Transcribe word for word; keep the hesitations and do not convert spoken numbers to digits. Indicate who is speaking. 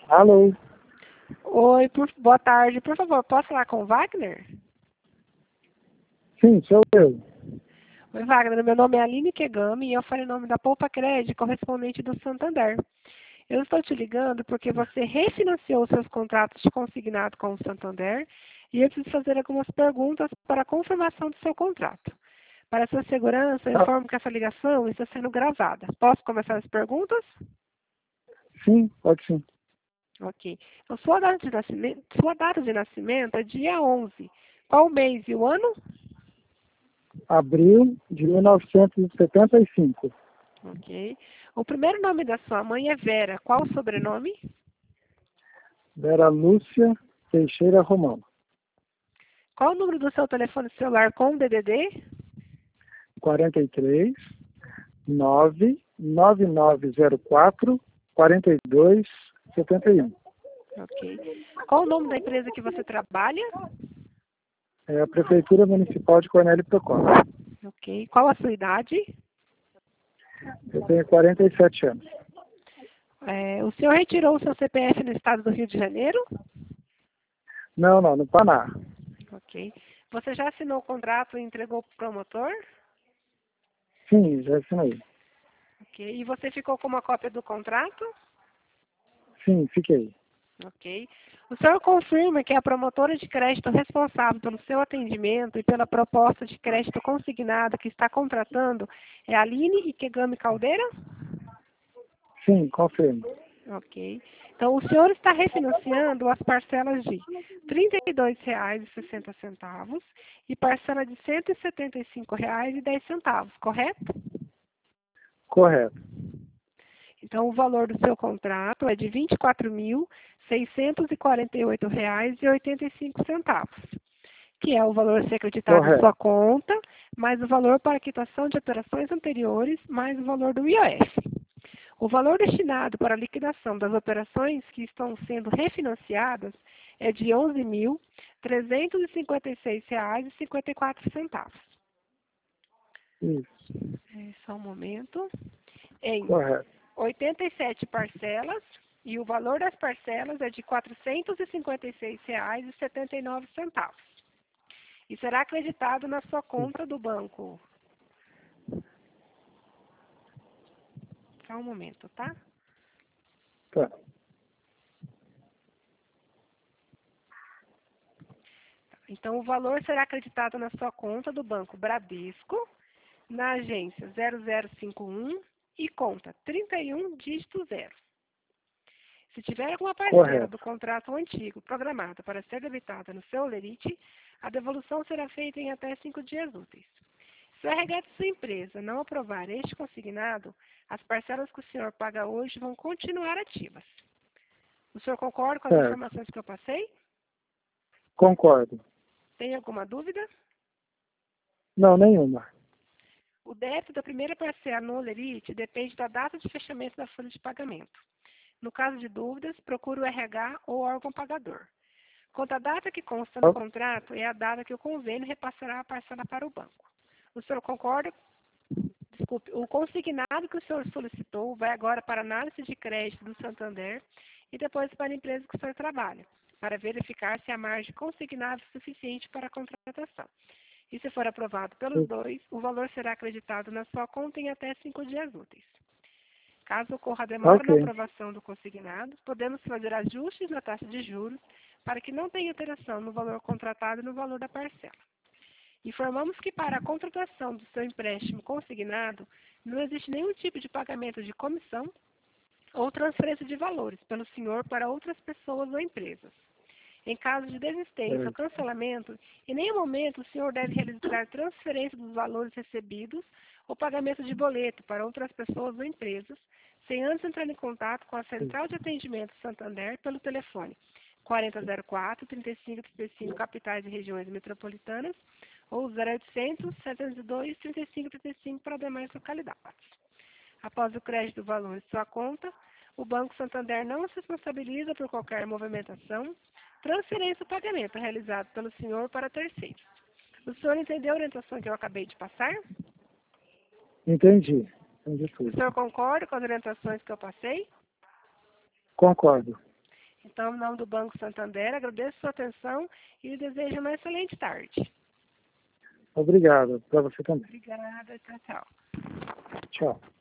Speaker 1: Alô?
Speaker 2: Oi, por, boa tarde. Por favor, posso falar com o Wagner?
Speaker 1: Sim, sou eu.
Speaker 2: Oi, Wagner. Meu nome é Aline Kegami e eu falo em nome da Poupa Crédito, correspondente do Santander. Eu estou te ligando porque você refinanciou seus contratos de consignado com o Santander e eu preciso fazer algumas perguntas para a confirmação do seu contrato. Para sua segurança, eu
Speaker 1: Ah,
Speaker 2: informo que essa ligação está sendo gravada. Posso começar as perguntas?
Speaker 1: sim, pode sim.
Speaker 2: Ok. Então, sua data de nascimento, sua data de nascimento é dia onze. Qual o mês e o ano?
Speaker 1: Abril de mil novecentos e setenta e cinco.
Speaker 2: Ok. O primeiro nome da sua mãe é Vera. Qual o sobrenome?
Speaker 1: Vera Lúcia Teixeira Romão.
Speaker 2: Qual o número do seu telefone celular com D D D?
Speaker 1: quarenta e três, nove nove nove zero quatro, quarenta e dois, setenta e um.
Speaker 2: Ok. Qual o nome da empresa que você trabalha?
Speaker 1: É a Prefeitura Municipal de Cornélio Procópio.
Speaker 2: Ok. Qual a sua idade?
Speaker 1: Eu tenho quarenta e sete anos.
Speaker 2: É, o senhor retirou o seu C P F no estado do Rio de Janeiro?
Speaker 1: Não, não, no Paraná.
Speaker 2: Ok. Você já assinou o contrato e entregou para o promotor?
Speaker 1: Sim, já assinei.
Speaker 2: Ok. E você ficou com uma cópia do contrato?
Speaker 1: Sim, fiquei.
Speaker 2: Ok. O senhor confirma que a promotora de crédito responsável pelo seu atendimento e pela proposta de crédito consignada que está contratando é a Aline Ikegami Caldeira?
Speaker 1: Sim, confirmo.
Speaker 2: Ok. Então, o senhor está refinanciando as parcelas de trinta e dois reais e sessenta centavos e parcela de cento e setenta e cinco reais e dez centavos, correto?
Speaker 1: Correto.
Speaker 2: Então, o valor do seu contrato é de vinte e quatro mil, seiscentos e quarenta e oito reais e oitenta e cinco centavos, que é o valor a ser acreditado em
Speaker 1: Correto.
Speaker 2: sua conta, mais o valor para a quitação de operações anteriores, mais o valor do I O F. O valor destinado para a liquidação das operações que estão sendo refinanciadas é de onze mil, trezentos e cinquenta e seis reais e cinquenta e quatro centavos.
Speaker 1: Isso.
Speaker 2: É, só um momento. Em
Speaker 1: Correto.
Speaker 2: oitenta e sete parcelas, e o valor das parcelas é de quatrocentos e cinquenta e seis reais e setenta e nove centavos. E será acreditado na sua conta do banco. Só um momento, tá?
Speaker 1: Tá.
Speaker 2: Então, o valor será acreditado na sua conta do banco Bradesco, na agência zero zero cinco um e conta trinta e um dígito zero. Se tiver alguma parcela
Speaker 1: Correto.
Speaker 2: do contrato antigo programada para ser debitada no seu Lerite, a devolução será feita em até cinco dias úteis. Se o R H de sua empresa não aprovar este consignado, as parcelas que o senhor paga hoje vão continuar ativas. O senhor concorda com as
Speaker 1: Certo.
Speaker 2: informações que eu passei?
Speaker 1: Concordo.
Speaker 2: Tem alguma dúvida?
Speaker 1: Não, nenhuma.
Speaker 2: O débito da primeira parcela no Lerite depende da data de fechamento da folha de pagamento. No caso de dúvidas, procure o R H ou o órgão pagador. Quanto à data que consta no contrato, é a data que o convênio repassará a parcela para o banco. O senhor concorda? Desculpe, o consignado que o senhor solicitou vai agora para a análise de crédito do Santander e depois para a empresa que o senhor trabalha, para verificar se a margem consignada é suficiente para a contratação. E se for aprovado pelos dois, o valor será acreditado na sua conta em até cinco dias úteis. Caso ocorra demora na
Speaker 1: Ok.
Speaker 2: aprovação do consignado, podemos fazer ajustes na taxa de juros para que não tenha alteração no valor contratado e no valor da parcela. Informamos que para a contratação do seu empréstimo consignado, não existe nenhum tipo de pagamento de comissão ou transferência de valores pelo senhor para outras pessoas ou empresas. Em caso de desistência ou
Speaker 1: Certo.
Speaker 2: cancelamento, em nenhum momento o senhor deve realizar transferência dos valores recebidos ou pagamento de boleto para outras pessoas ou empresas, sem antes entrar em contato com a Central de Atendimento Santander pelo telefone quarenta zero quatro, trinta e cinco trinta e cinco, capitais e regiões metropolitanas, ou zero oitocentos, setecentos e dois, trinta e cinco trinta e cinco para demais localidades. Após o crédito do valor de sua conta, o Banco Santander não se responsabiliza por qualquer movimentação, transferência ou pagamento realizado pelo senhor para terceiros. O senhor entendeu a orientação que eu acabei de passar?
Speaker 1: Entendi. Entendi
Speaker 2: O
Speaker 1: tudo.
Speaker 2: senhor concorda com as orientações que eu passei?
Speaker 1: Concordo.
Speaker 2: Então, em nome do Banco Santander, agradeço a sua atenção e lhe desejo uma excelente tarde.
Speaker 1: Obrigado, para você também.
Speaker 2: Obrigada, tchau, tchau.
Speaker 1: Tchau.